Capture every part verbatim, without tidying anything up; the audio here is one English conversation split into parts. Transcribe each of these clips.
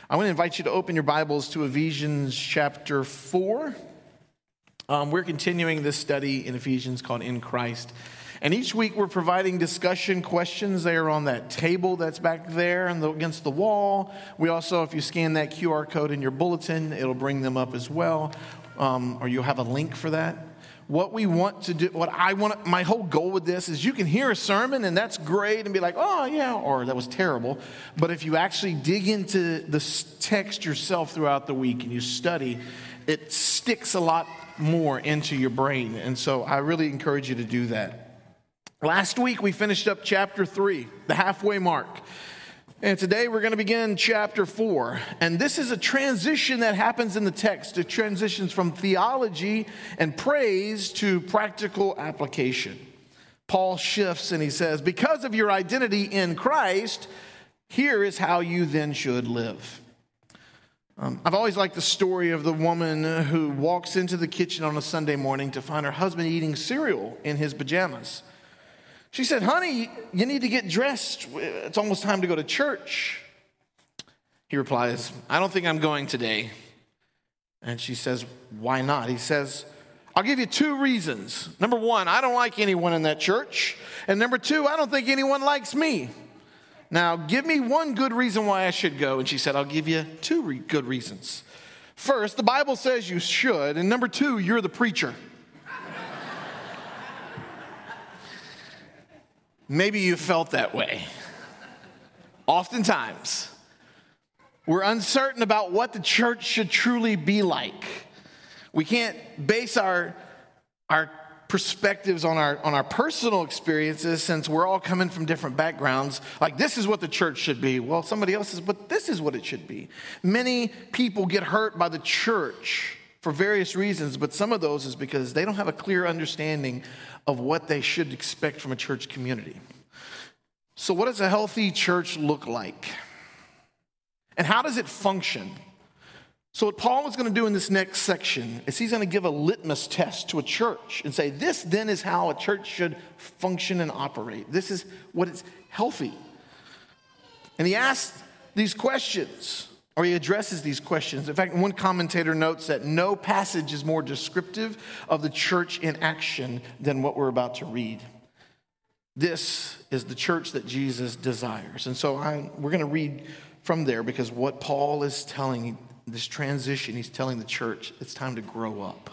I want to invite you to open your Bibles to Ephesians chapter four. Um, we're continuing this study in Ephesians called In Christ. And each week we're providing discussion questions. They are on that table that's back there and the, against the wall. We also, if you scan that Q R code in your bulletin, it'll bring them up as well. Um, or you'll have a link for that. What we want to do, what I want, my whole goal with this is you can hear a sermon and that's great and be like, oh yeah, or that was terrible. But if you actually dig into the text yourself throughout the week and you study, it sticks a lot more into your brain. And so I really encourage you to do that. Last week we finished up chapter three, the halfway mark. And today we're going to begin chapter four. And this is a transition that happens in the text. It transitions from theology and praise to practical application. Paul shifts and he says, because of your identity in Christ, here is how you then should live. Um, I've always liked the story of the woman who walks into the kitchen on a Sunday morning to find her husband eating cereal in his pajamas. She said, honey, you need to get dressed. It's almost time to go to church. He replies, I don't think I'm going today. And she says, why not? He says, I'll give you two reasons. Number one, I don't like anyone in that church. And number two, I don't think anyone likes me. Now, give me one good reason why I should go. And she said, I'll give you two re- good reasons. First, the Bible says you should. And number two, you're the preacher. Maybe you felt that way. Oftentimes, we're uncertain about what the church should truly be like. We can't base our, our perspectives on our, on our personal experiences since we're all coming from different backgrounds. Like, this is what the church should be. Well, somebody else says, but this is what it should be. Many people get hurt by the church for various reasons, but some of those is because they don't have a clear understanding of what they should expect from a church community. So what does a healthy church look like? And how does it function? So what Paul is going to do in this next section is he's going to give a litmus test to a church and say, this then is how a church should function and operate. This is what is healthy. And he asks these questions, or he addresses these questions. In fact, one commentator notes that no passage is more descriptive of the church in action than what we're about to read. This is the church that Jesus desires. And so I, we're going to read from there because what Paul is telling, this transition, he's telling the church, it's time to grow up.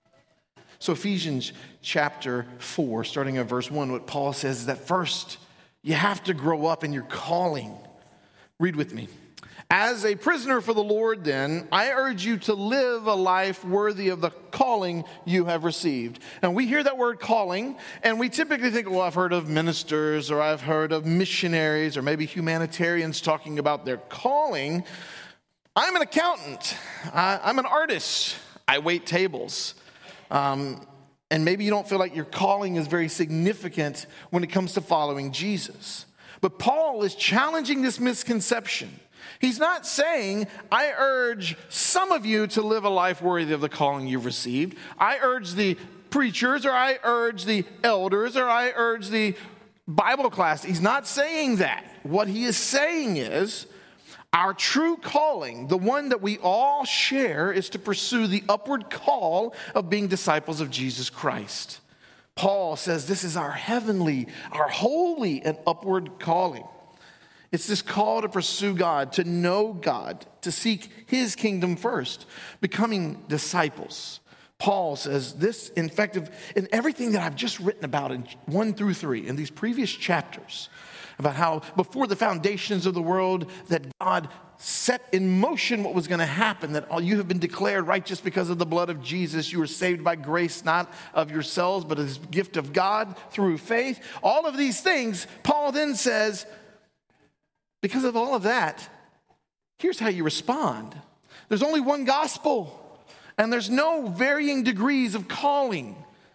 So Ephesians chapter four, starting at verse one, what Paul says is that first, you have to grow up in your calling. Read with me. As a prisoner for the Lord, then, I urge you to live a life worthy of the calling you have received. Now, we hear that word calling, and we typically think, well, I've heard of ministers, or I've heard of missionaries, or maybe humanitarians talking about their calling. I'm an accountant. I, I'm an artist. I wait tables. Um, and maybe you don't feel like your calling is very significant when it comes to following Jesus. But Paul is challenging this misconception. He's not saying, I urge some of you to live a life worthy of the calling you've received. I urge the preachers, or I urge the elders, or I urge the Bible class. He's not saying that. What he is saying is, our true calling, the one that we all share, is to pursue the upward call of being disciples of Jesus Christ. Paul says this is our heavenly, our holy and upward calling. It's this call to pursue God, to know God, to seek his kingdom first, becoming disciples. Paul says this, in fact, in everything that I've just written about in one through three, in these previous chapters, about how before the foundations of the world that God set in motion what was going to happen, that all you have been declared righteous because of the blood of Jesus. You were saved by grace, not of yourselves, but as a gift of God through faith. All of these things, Paul then says, because of all of that, here's how you respond. There's only one gospel, and there's no varying degrees of calling.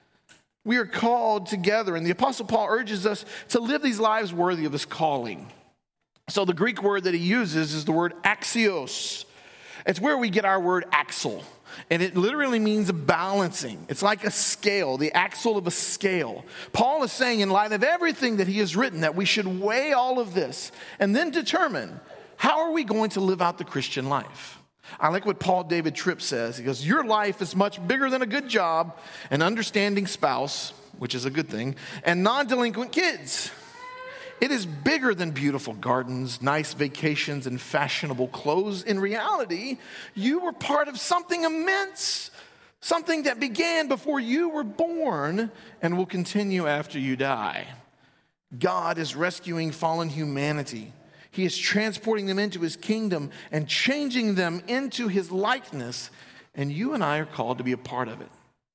We are called together, and the Apostle Paul urges us to live these lives worthy of this calling. So the Greek word that he uses is the word axios. It's where we get our word axle. And it literally means balancing. It's like a scale, the axle of a scale. Paul is saying, in light of everything that he has written, that we should weigh all of this and then determine how are we going to live out the Christian life? I like what Paul David Tripp says. He goes, your life is much bigger than a good job, an understanding spouse, which is a good thing, and non-delinquent kids. It is bigger than beautiful gardens, nice vacations, and fashionable clothes. In reality, you were part of something immense, something that began before you were born and will continue after you die. God is rescuing fallen humanity. He is transporting them into his kingdom and changing them into his likeness, and you and I are called to be a part of it.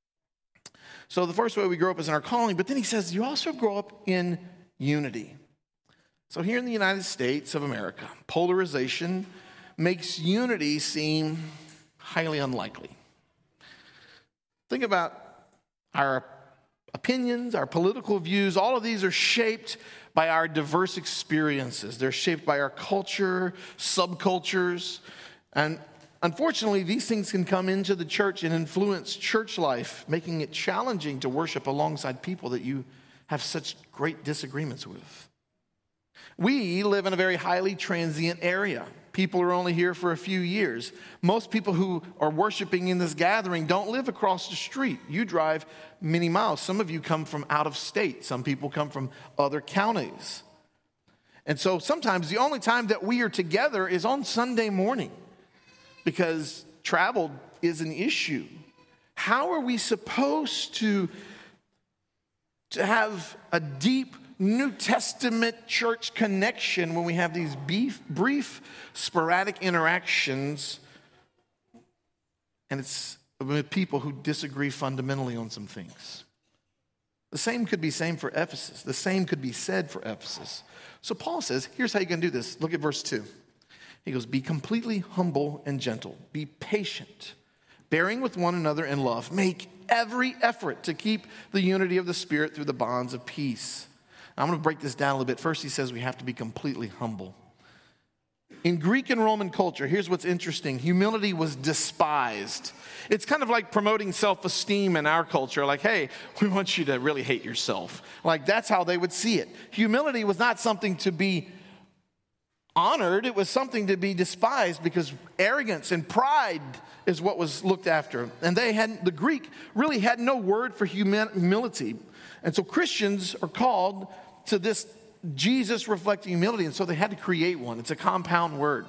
So the first way we grow up is in our calling, but then he says you also grow up in unity. So here in the United States of America, polarization makes unity seem highly unlikely. Think about our opinions, our political views. All of these are shaped by our diverse experiences. They're shaped by our culture, subcultures, and unfortunately, these things can come into the church and influence church life, making it challenging to worship alongside people that you have such great disagreements with. We live in a very highly transient area. People are only here for a few years. Most people who are worshiping in this gathering don't live across the street. You drive many miles. Some of you come from out of state. Some people come from other counties. And so sometimes the only time that we are together is on Sunday morning because travel is an issue. How are we supposed to, to have a deep New Testament church connection when we have these brief, brief sporadic interactions and it's with people who disagree fundamentally on some things? The same could be same for Ephesus. The same could be said for Ephesus. So Paul says, here's how you can do this. Look at verse two. He goes, be completely humble and gentle. Be patient, bearing with one another in love. Make every effort to keep the unity of the Spirit through the bonds of peace. I'm going to break this down a little bit. First, he says we have to be completely humble. In Greek and Roman culture, here's what's interesting. Humility was despised. It's kind of like promoting self-esteem in our culture. Like, hey, we want you to really hate yourself. Like, that's how they would see it. Humility was not something to be honored. It was something to be despised because arrogance and pride is what was looked after. And they had, the Greek really had no word for humility. And so Christians are called to this Jesus-reflecting humility, and so they had to create one. It's a compound word.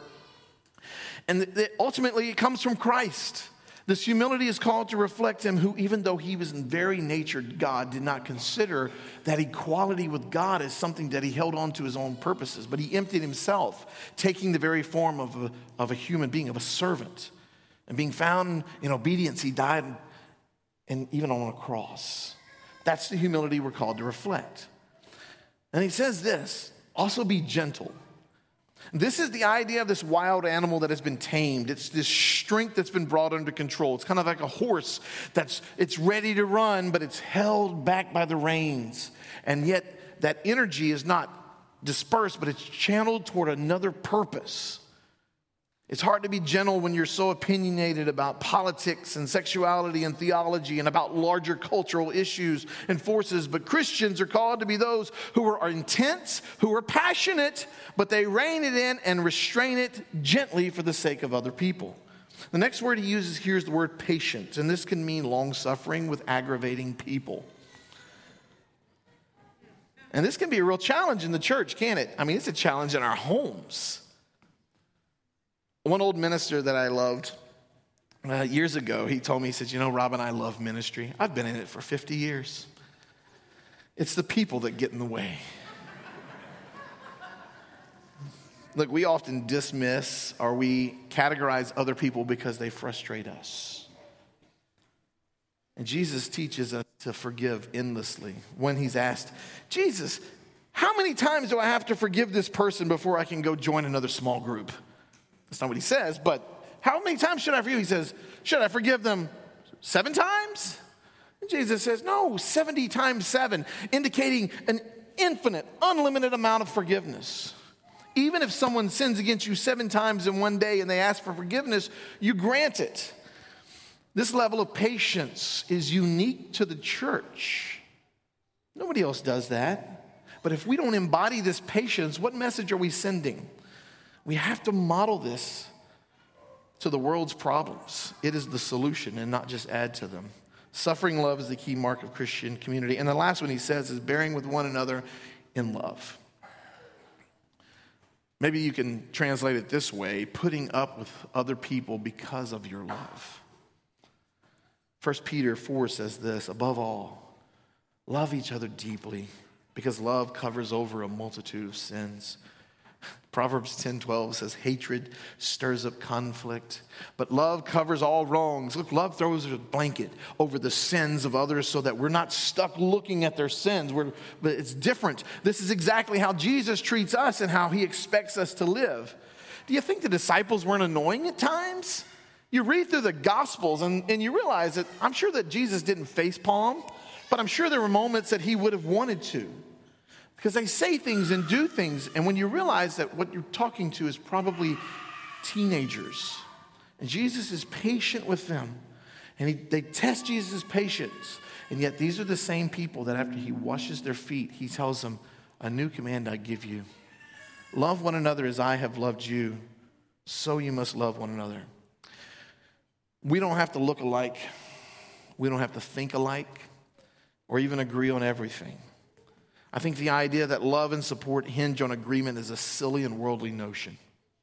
And th- th- ultimately, it comes from Christ. This humility is called to reflect him who, even though he was in very nature God, did not consider that equality with God as something that he held on to his own purposes, but he emptied himself, taking the very form of a, of a human being, of a servant. And being found in obedience, he died and even on a cross. That's the humility we're called to reflect. And he says this, also be gentle. This is the idea of this wild animal that has been tamed. It's this strength that's been brought under control. It's kind of like a horse that's it's ready to run, but it's held back by the reins. And yet that energy is not dispersed, but it's channeled toward another purpose. It's hard to be gentle when you're so opinionated about politics and sexuality and theology and about larger cultural issues and forces. But Christians are called to be those who are intense, who are passionate, but they rein it in and restrain it gently for the sake of other people. The next word he uses here is the word patient, and this can mean long-suffering with aggravating people. And this can be a real challenge in the church, can't it? I mean, it's a challenge in our homes. One old minister that I loved uh, years ago, he told me, he said, you know, Robin, I love ministry. I've been in it for fifty years. It's the people that get in the way. Look, we often dismiss or we categorize other people because they frustrate us. And Jesus teaches us to forgive endlessly. When he's asked, Jesus, how many times do I have to forgive this person before I can go join another small group? That's not what he says, but how many times should I forgive? He says, should I forgive them seven times? And Jesus says, no, seventy times seven, indicating an infinite, unlimited amount of forgiveness. Even if someone sins against you seven times in one day and they ask for forgiveness, you grant it. This level of patience is unique to the church. Nobody else does that. But if we don't embody this patience, what message are we sending? We have to model this to the world's problems. It is the solution and not just add to them. Suffering love is the key mark of Christian community. And the last one he says is bearing with one another in love. Maybe you can translate it this way: putting up with other people because of your love. First Peter four says this: above all, love each other deeply, because love covers over a multitude of sins. Proverbs ten twelve says hatred stirs up conflict, but love covers all wrongs. Look, love throws a blanket over the sins of others so that we're not stuck looking at their sins. We're, but it's different. This is exactly how Jesus treats us and how he expects us to live. Do you think the disciples weren't annoying at times? You read through the Gospels and, and you realize that I'm sure that Jesus didn't facepalm, but I'm sure there were moments that he would have wanted to. Because they say things and do things, and when you realize that what you're talking to is probably teenagers, and Jesus is patient with them, and he, they test Jesus' patience, and yet these are the same people that after he washes their feet, he tells them, a new command I give you. Love one another as I have loved you, so you must love one another. We don't have to look alike. We don't have to think alike or even agree on everything. I think the idea that love and support hinge on agreement is a silly and worldly notion.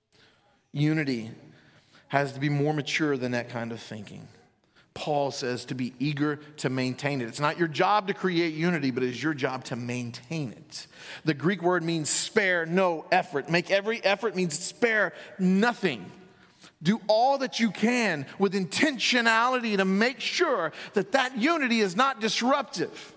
Unity has to be more mature than that kind of thinking. Paul says to be eager to maintain it. It's not your job to create unity, but it's your job to maintain it. The Greek word means spare no effort. Make every effort means spare nothing. Do all that you can with intentionality to make sure that that unity is not disruptive.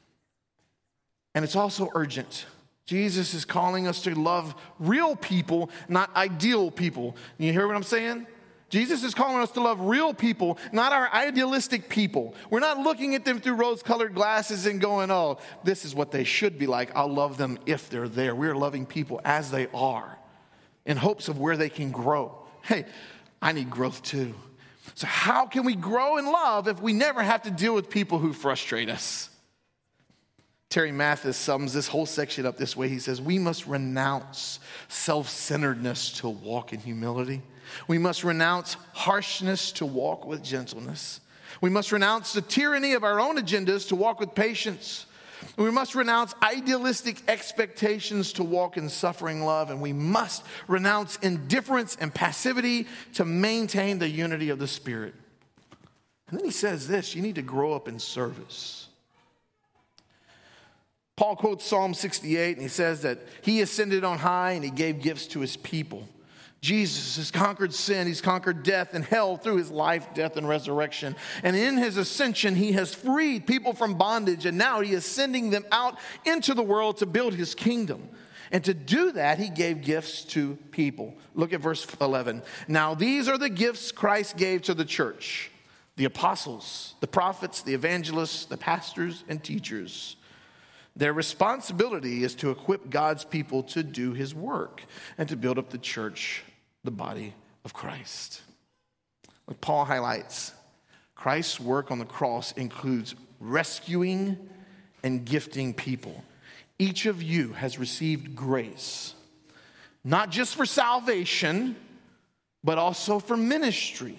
And it's also urgent. Jesus is calling us to love real people, not ideal people. You hear what I'm saying? Jesus is calling us to love real people, not our idealistic people. We're not looking at them through rose-colored glasses and going, oh, this is what they should be like. I'll love them if they're there. We're loving people as they are in hopes of where they can grow. Hey, I need growth too. So how can we grow in love if we never have to deal with people who frustrate us? Terry Mathis sums this whole section up this way. He says, we must renounce self-centeredness to walk in humility. We must renounce harshness to walk with gentleness. We must renounce the tyranny of our own agendas to walk with patience. We must renounce idealistic expectations to walk in suffering love. And we must renounce indifference and passivity to maintain the unity of the Spirit. And then he says this: you need to grow up in service. Paul quotes Psalm sixty-eight, and he says that he ascended on high and he gave gifts to his people. Jesus has conquered sin. He's conquered death and hell through his life, death, and resurrection. And in his ascension, he has freed people from bondage, and now he is sending them out into the world to build his kingdom. And to do that, he gave gifts to people. Look at verse eleven. Now these are the gifts Christ gave to the church: the apostles, the prophets, the evangelists, the pastors, and teachers. Their responsibility is to equip God's people to do his work and to build up the church, the body of Christ. Like Paul highlights, Christ's work on the cross includes rescuing and gifting people. Each of you has received grace, not just for salvation, but also for ministry.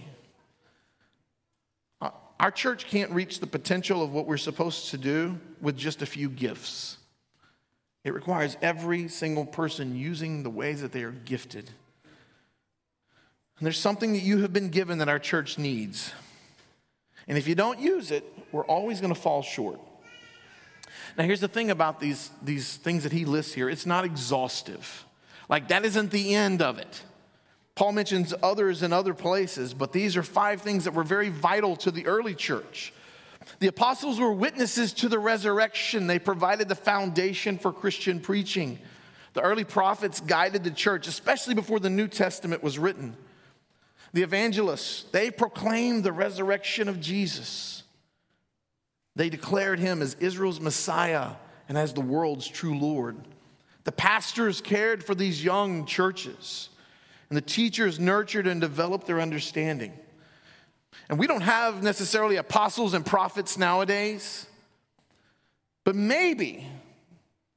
Our church can't reach the potential of what we're supposed to do with just a few gifts. It requires every single person using the ways that they are gifted. And there's something that you have been given that our church needs. And if you don't use it, we're always going to fall short. Now, here's the thing about these, these things that he lists here. It's not exhaustive. Like, that isn't the end of it. Paul mentions others in other places, but these are five things that were very vital to the early church. The apostles were witnesses to the resurrection. They provided the foundation for Christian preaching. The early prophets guided the church, especially before the New Testament was written. The evangelists, they proclaimed the resurrection of Jesus. They declared him as Israel's Messiah and as the world's true Lord. The pastors cared for these young churches. And the teachers nurtured and developed their understanding. And we don't have necessarily apostles and prophets nowadays. But maybe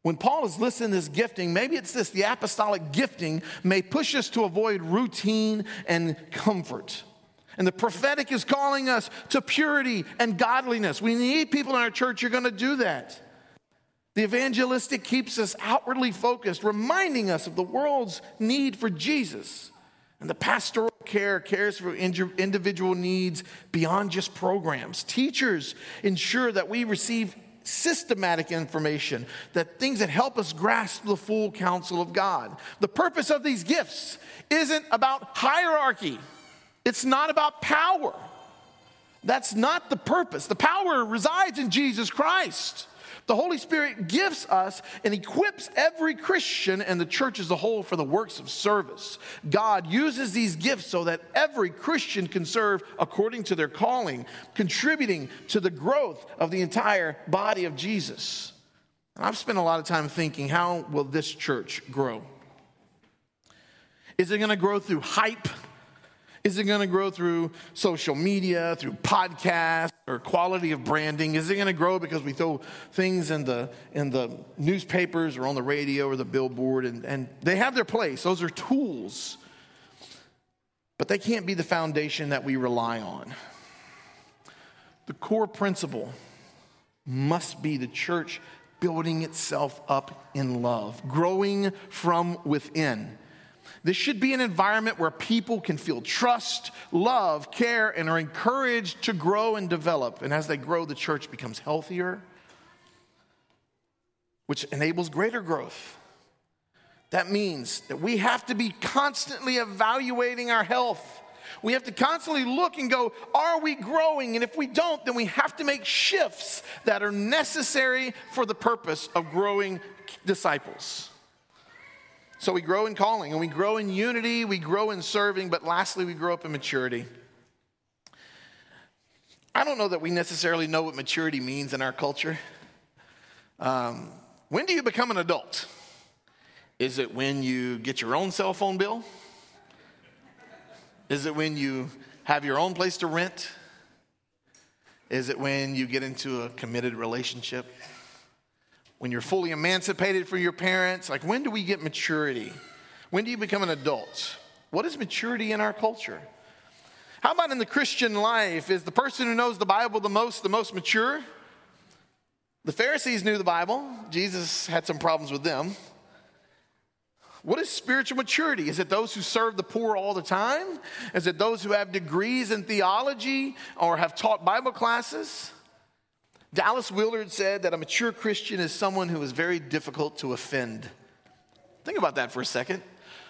When Paul is listing this gifting, maybe it's this: the apostolic gifting may push us to avoid routine and comfort. And the prophetic is calling us to purity and godliness. We need people in our church who are going to do that. The evangelistic keeps us outwardly focused, reminding us of the world's need for Jesus. And the pastoral care cares for individual needs beyond just programs. Teachers ensure that we receive systematic information, that things that help us grasp the full counsel of God. The purpose of these gifts isn't about hierarchy. It's not about power. That's not the purpose. The power resides in Jesus Christ. The Holy Spirit gives us and equips every Christian and the church as a whole for the works of service. God uses these gifts so that every Christian can serve according to their calling, contributing to the growth of the entire body of Jesus. And I've spent a lot of time thinking, how will this church grow? Is it going to grow through hype? Is it going to grow through social media, through podcasts, or quality of branding? Is it going to grow because we throw things in the in the newspapers or on the radio or the billboard? And, and they have their place. Those are tools. But they can't be the foundation that we rely on. The core principle must be the church building itself up in love, growing from within. This should be an environment where people can feel trust, love, care, and are encouraged to grow and develop. And as they grow, the church becomes healthier, which enables greater growth. That means that we have to be constantly evaluating our health. We have to constantly look and go, are we growing? And if we don't, then we have to make shifts that are necessary for the purpose of growing disciples. So we grow in calling, and we grow in unity, we grow in serving, but lastly, we grow up in maturity. I don't know that we necessarily know what maturity means in our culture. Um, when do you become an adult? Is it when you get your own cell phone bill? Is it when you have your own place to rent? Is it when you get into a committed relationship? When you're fully emancipated from your parents? Like, when do we get maturity? When do you become an adult? What is maturity in our culture? How about in the Christian life? Is the person who knows the Bible the most the most mature? The Pharisees knew the Bible. Jesus had some problems with them. What is spiritual maturity? Is it those who serve the poor all the time? Is it those who have degrees in theology or have taught Bible classes? Dallas Willard said that a mature Christian is someone who is very difficult to offend. Think about that for a second.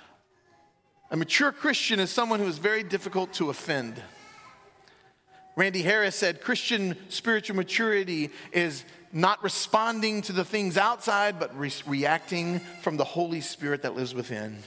A mature Christian is someone who is very difficult to offend. Randy Harris said Christian spiritual maturity is not responding to the things outside, but re- reacting from the Holy Spirit that lives within.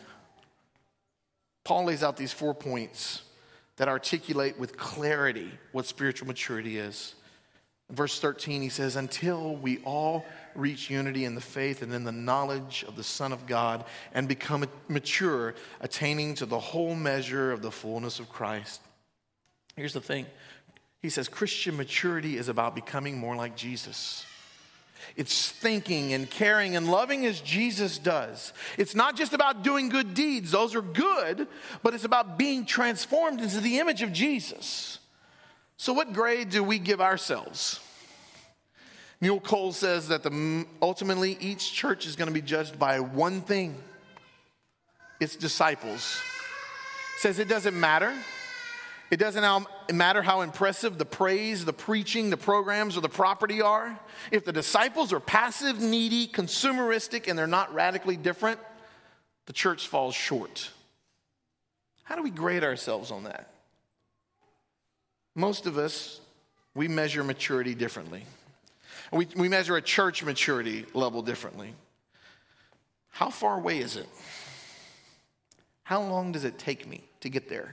Paul lays out these four points that articulate with clarity what spiritual maturity is. In verse thirteen, he says, until we all reach unity in the faith and in the knowledge of the Son of God and become mature, attaining to the whole measure of the fullness of Christ. Here's the thing. He says Christian maturity is about becoming more like Jesus. It's thinking and caring and loving as Jesus does. It's not just about doing good deeds. Those are good, but it's about being transformed into the image of Jesus. So what grade do we give ourselves? Neil Cole says that the, ultimately each church is going to be judged by one thing. Its disciples. Says it doesn't matter. It doesn't matter how impressive the praise, the preaching, the programs, or the property are. If the disciples are passive, needy, consumeristic, and they're not radically different, the church falls short. How do we grade ourselves on that? Most of us, we measure maturity differently. We, we measure a church maturity level differently. How far away is it? How long does it take me to get there?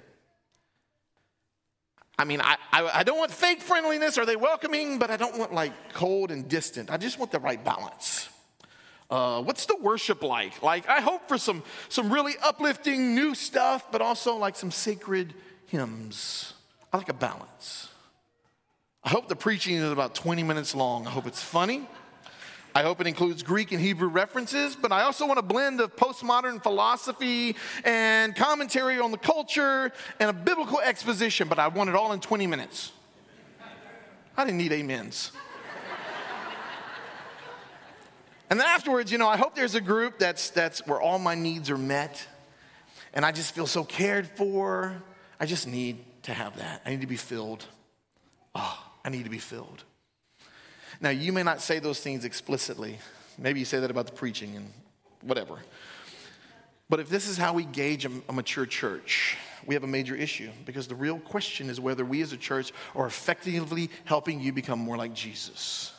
I mean, I, I, I don't want fake friendliness. Are they welcoming? But I don't want like cold and distant. I just want the right balance. Uh, what's the worship like? Like, I hope for some, some really uplifting new stuff, but also like some sacred hymns. I like a balance. I hope the preaching is about twenty minutes long. I hope it's funny. I hope it includes Greek and Hebrew references, but I also want a blend of postmodern philosophy and commentary on the culture and a biblical exposition, but I want it all in twenty minutes. I didn't need amens. And then afterwards, you know, I hope there's a group that's that's where all my needs are met, and I just feel so cared for. I just need to have that. I need to be filled. Oh, I need to be filled. Now, you may not say those things explicitly. Maybe you say that about the preaching and whatever. But if this is how we gauge a, a mature church, we have a major issue, because the real question is whether we as a church are effectively helping you become more like Jesus.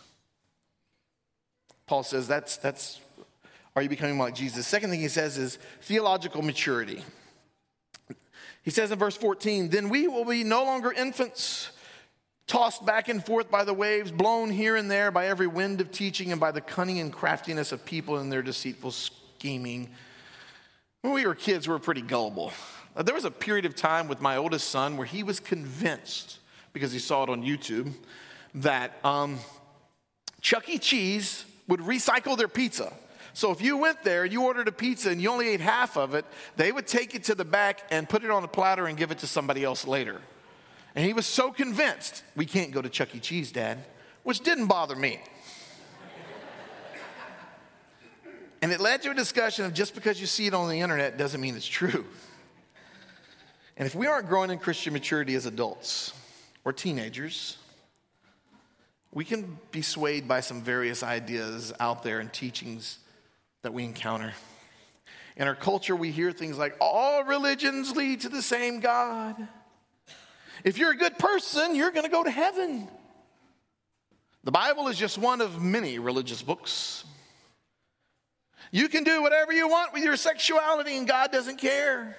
Paul says that's, that's are you becoming more like Jesus? The second thing he says is theological maturity. He says in verse fourteen, then we will be no longer infants, tossed back and forth by the waves, blown here and there by every wind of teaching and by the cunning and craftiness of people in their deceitful scheming. When we were kids, we were pretty gullible. There was a period of time with my oldest son where he was convinced, because he saw it on YouTube, that um, Chuck E. Cheese would recycle their pizza. So if you went there, you ordered a pizza and you only ate half of it, they would take it to the back and put it on a platter and give it to somebody else later. And he was so convinced, we can't go to Chuck E. Cheese, Dad, which didn't bother me. And it led to a discussion of just because you see it on the internet doesn't mean it's true. And if we aren't growing in Christian maturity as adults or teenagers, we can be swayed by some various ideas out there and teachings that we encounter. In our culture, we hear things like, all religions lead to the same God. If you're a good person, you're going to go to heaven. The Bible is just one of many religious books. You can do whatever you want with your sexuality and God doesn't care.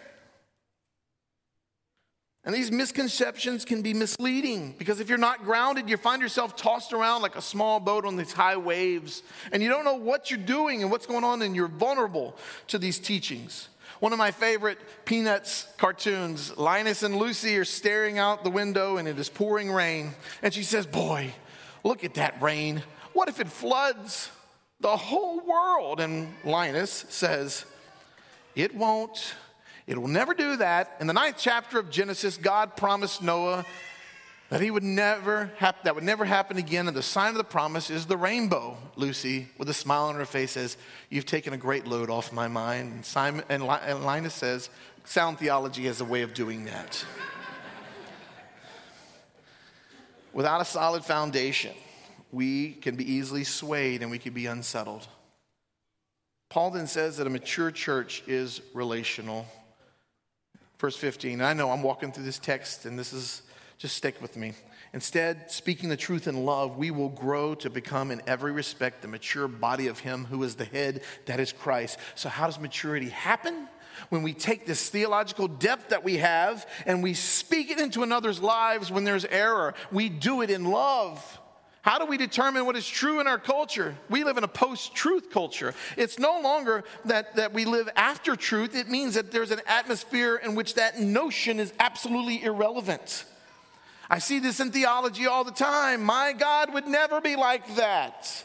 And these misconceptions can be misleading, because if you're not grounded, you find yourself tossed around like a small boat on these high waves, and you don't know what you're doing and what's going on, and you're vulnerable to these teachings. One of my favorite Peanuts cartoons, Linus and Lucy are staring out the window and it is pouring rain. And she says, boy, look at that rain. What if it floods the whole world? And Linus says, it won't. It will never do that. In the ninth chapter of Genesis, God promised Noah that he would never hap- that would never happen again. And the sign of the promise is the rainbow. Lucy, with a smile on her face, says, you've taken a great load off my mind. And, Simon, and, Li- and Linus says, sound theology has a way of doing that. Without a solid foundation, we can be easily swayed and we can be unsettled. Paul then says that a mature church is relational. Verse fifteen, and I know I'm walking through this text, and this is, just stick with me. Instead, speaking the truth in love, we will grow to become in every respect the mature body of him who is the head, that is Christ. So how does maturity happen? When we take this theological depth that we have and we speak it into another's lives when there's error. We do it in love. How do we determine what is true in our culture? We live in a post-truth culture. It's no longer that, that we live after truth. It means that there's an atmosphere in which that notion is absolutely irrelevant. I see this in theology all the time. My God would never be like that.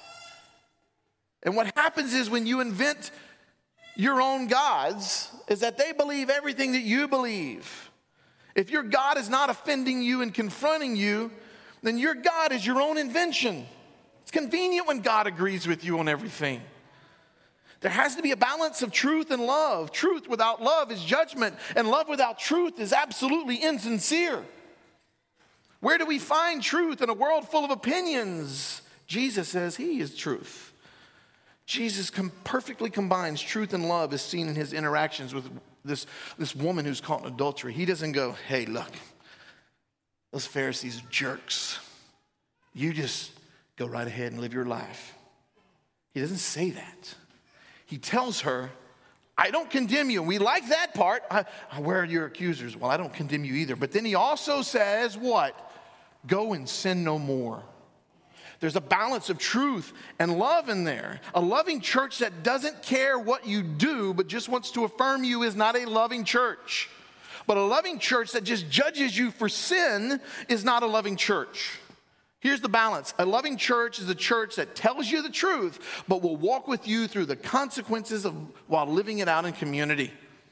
And what happens is when you invent your own gods, is that they believe everything that you believe. If your God is not offending you and confronting you, then your God is your own invention. It's convenient when God agrees with you on everything. There has to be a balance of truth and love. Truth without love is judgment, and love without truth is absolutely insincere. Where do we find truth in a world full of opinions? Jesus says he is truth. Jesus com- perfectly combines truth and love as seen in his interactions with this, this woman who's caught in adultery. He doesn't go, hey, look, those Pharisees are jerks. You just go right ahead and live your life. He doesn't say that. He tells her, I don't condemn you. We like that part. I, where are your accusers? Well, I don't condemn you either. But then he also says what? Go and sin no more. There's a balance of truth and love in there. A loving church that doesn't care what you do, but just wants to affirm you is not a loving church. But a loving church that just judges you for sin is not a loving church. Here's the balance. A loving church is a church that tells you the truth, but will walk with you through the consequences of while living it out in community.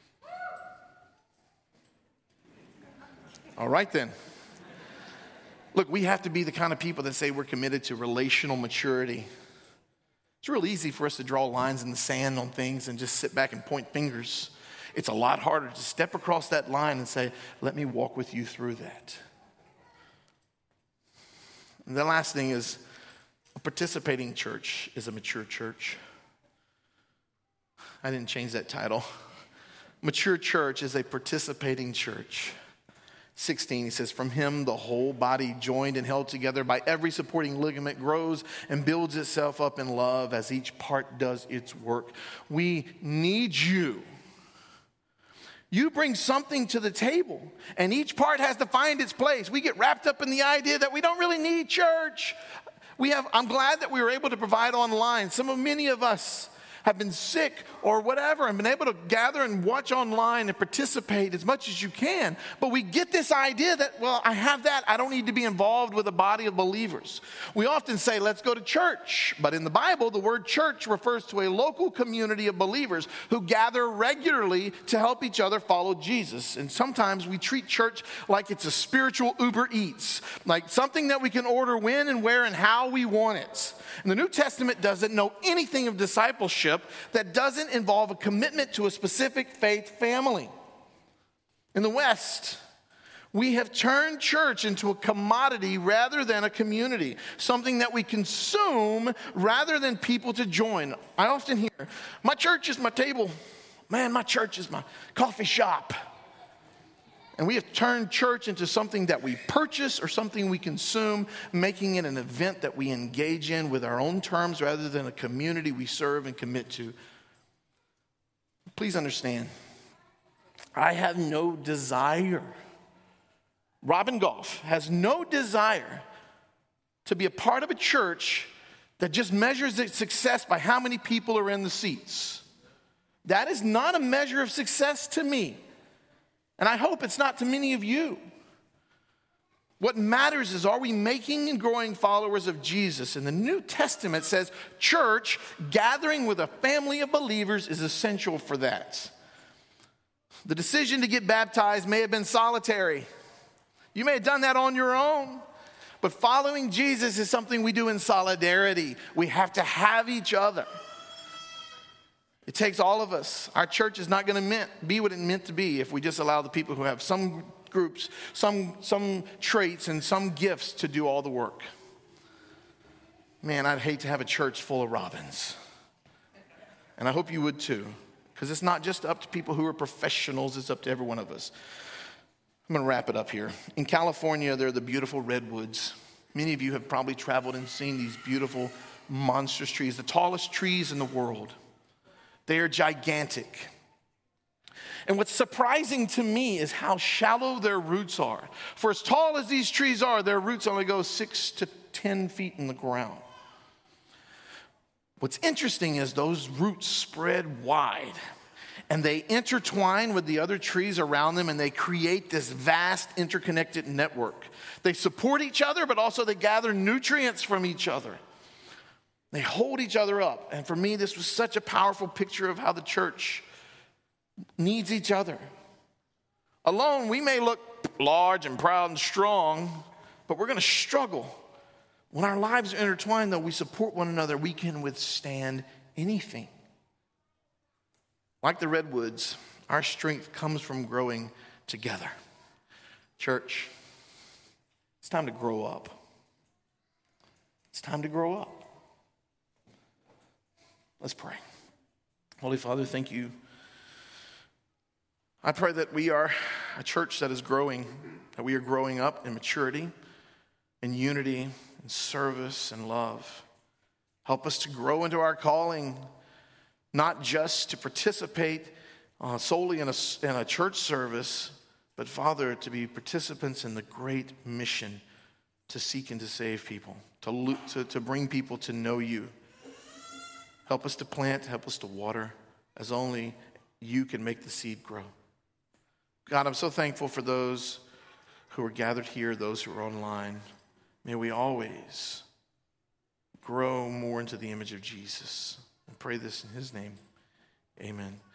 All right then. Look, we have to be the kind of people that say we're committed to relational maturity. It's real easy for us to draw lines in the sand on things and just sit back and point fingers. It's a lot harder to step across that line and say, let me walk with you through that. And the last thing is, a participating church is a mature church. I didn't change that title. Mature church is a participating church. sixteen, he says, from him the whole body joined and held together by every supporting ligament grows and builds itself up in love as each part does its work. We need you. You bring something to the table, and each part has to find its place. We get wrapped up in the idea that we don't really need church. We have. I'm glad that we were able to provide online. Some of many of us have been sick or whatever and been able to gather and watch online and participate as much as you can. But we get this idea that, well, I have that. I don't need to be involved with a body of believers. We often say, let's go to church. But in the Bible, the word church refers to a local community of believers who gather regularly to help each other follow Jesus. And sometimes we treat church like it's a spiritual Uber Eats, like something that we can order when and where and how we want it. And the New Testament doesn't know anything of discipleship that doesn't involve a commitment to a specific faith family. In the West, we have turned church into a commodity rather than a community, something that we consume rather than people to join. I often hear, my church is my table. Man, my church is my coffee shop. And we have turned church into something that we purchase or something we consume, making it an event that we engage in with our own terms rather than a community we serve and commit to. Please understand, I have no desire. Robin Goff has no desire to be a part of a church that just measures its success by how many people are in the seats. That is not a measure of success to me. And I hope it's not to many of you. What matters is, are we making and growing followers of Jesus? And the New Testament says church, gathering with a family of believers, is essential for that. The decision to get baptized may have been solitary. You may have done that on your own. But following Jesus is something we do in solidarity. We have to have each other. It takes all of us. Our church is not going to be what it meant to be if we just allow the people who have some groups, some, some traits, and some gifts to do all the work. Man, I'd hate to have a church full of Robins. And I hope you would too. Because it's not just up to people who are professionals, it's up to every one of us. I'm going to wrap it up here. In California, there are the beautiful redwoods. Many of you have probably traveled and seen these beautiful, monstrous trees, the tallest trees in the world. They are gigantic. And what's surprising to me is how shallow their roots are. For as tall as these trees are, their roots only go six to ten feet in the ground. What's interesting is those roots spread wide, and they intertwine with the other trees around them, and they create this vast interconnected network. They support each other, but also they gather nutrients from each other. They hold each other up. And for me, this was such a powerful picture of how the church needs each other. Alone, we may look large and proud and strong, but we're going to struggle. When our lives are intertwined, though, we support one another. We can withstand anything. Like the redwoods, our strength comes from growing together. Church, it's time to grow up. It's time to grow up. Let's pray. Holy Father, thank you. I pray that we are a church that is growing, that we are growing up in maturity, in unity, in service, and love. Help us to grow into our calling, not just to participate uh, solely in a, in a church service, but, Father, to be participants in the great mission to seek and to save people, to, to, to bring people to know you. Help us to plant, help us to water, as only you can make the seed grow. God, I'm so thankful for those who are gathered here, those who are online. May we always grow more into the image of Jesus. I pray this in his name. Amen.